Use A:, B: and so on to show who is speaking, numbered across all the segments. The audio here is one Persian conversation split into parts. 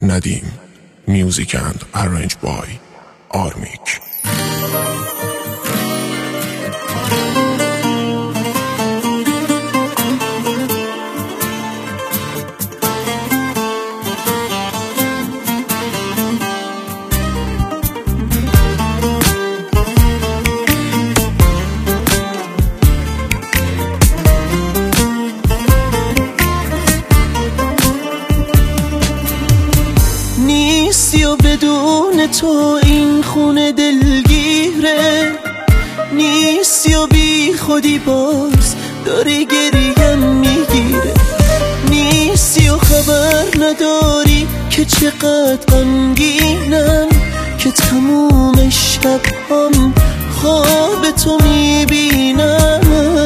A: Nadim. Music and arranged by Armik.
B: نیستی و بدون تو این خونه دلگیره، نیستی و بی خودی باز داری گریم میگیره، نیستی و خبر نداری که چقدر غمگینم، که تموم شب هم خواب تو میبینم.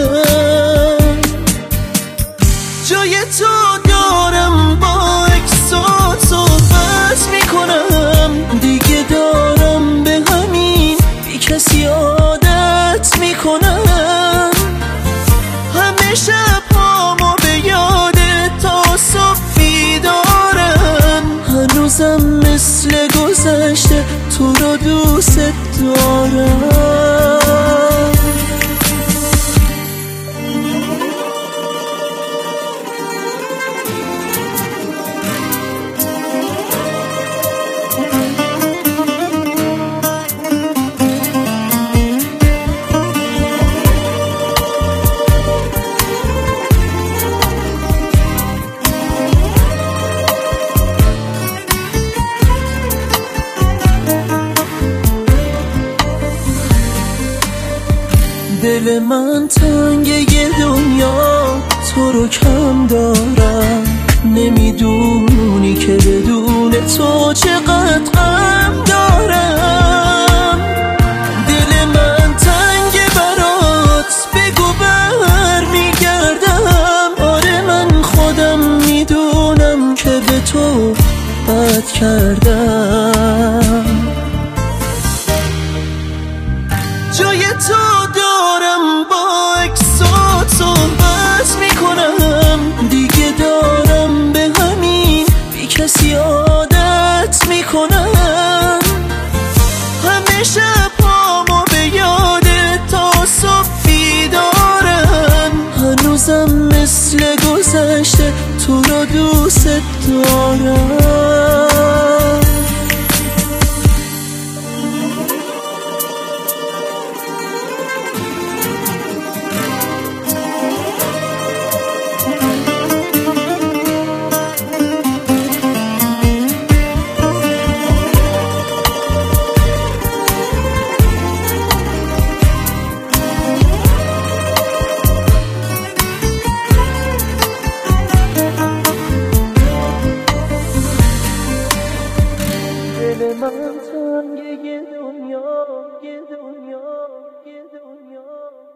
B: جای تو دارم با اکسات صحبت میکنم، دیگه دارم به همین بی کسی عادت میکنم. همه شب هامو به یاد تا صبحی دارم، هنوزم مثل گذشته تو رو دوست دارم. دل من تنگه دنیا تو رو کم دارم، نمیدونی که بدون تو چقدر غم دارم. دل من تنگه برات بگو بر میگردم، آره من خودم میدونم که به تو بد کردم. جای تو دارم با اکسات صحبت میکنم، دیگه دارم به همین بی کسی عادت میکنم. همه شب هامو به یاد تا صبحی دارم، هنوزم مثل گذشته تو رو دوست دارم. دل من تنگه دنیا